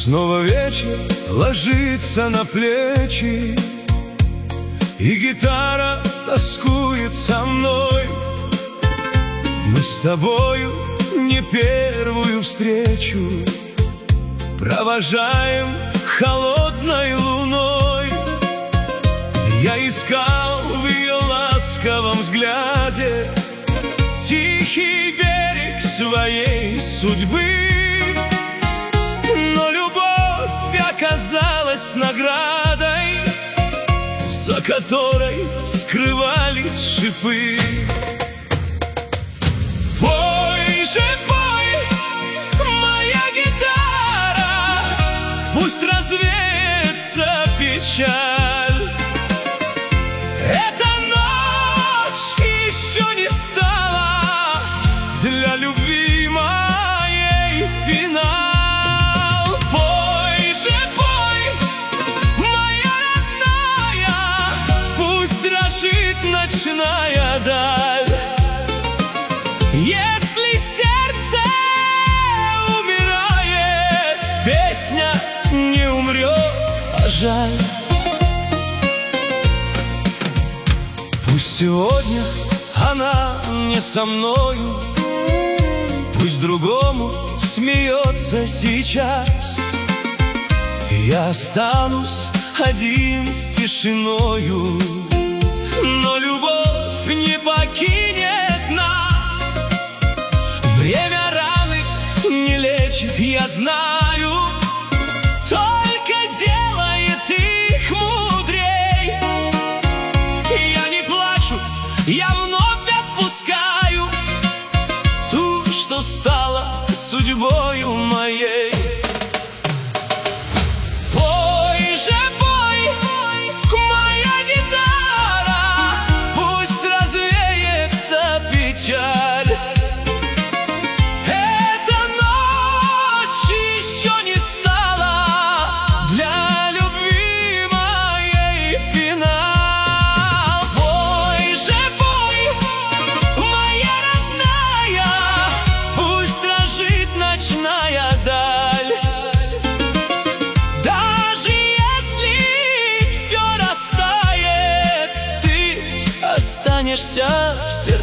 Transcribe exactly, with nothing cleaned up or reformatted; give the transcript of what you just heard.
Снова вечер ложится на плечи, и гитара тоскует со мной. Мы с тобою не первую встречу провожаем холодной луной. Я искал в ее ласковом взгляде тихий берег своей судьбы, но любовь оказалась наградой, за которой скрывались шипы. Пой же, пой, моя гитара, пусть развеется печаль. Эта ночь еще не стала для любви моей финал. Пой же, пой, моя родная, пусть дрожит ночная даль. Если сердце умирает, песня не умрет, а жаль. Пусть сегодня она не со мною, пусть другому смеется сейчас. Я останусь один с тишиною, но любовь не покинет нас. Время раны не лечит, я знаю, только делает их мудрей. Я не плачу, я вновь отпускаю ту, что стала судьбою моей. Пой же, пой, моя гитара, пусть развеется печаль. Эта ночь еще не стала для любви моей финал. Пой же, пой, моя родная, пусть дрожит ночная даль. Даже если все растает, ты останешься всегда.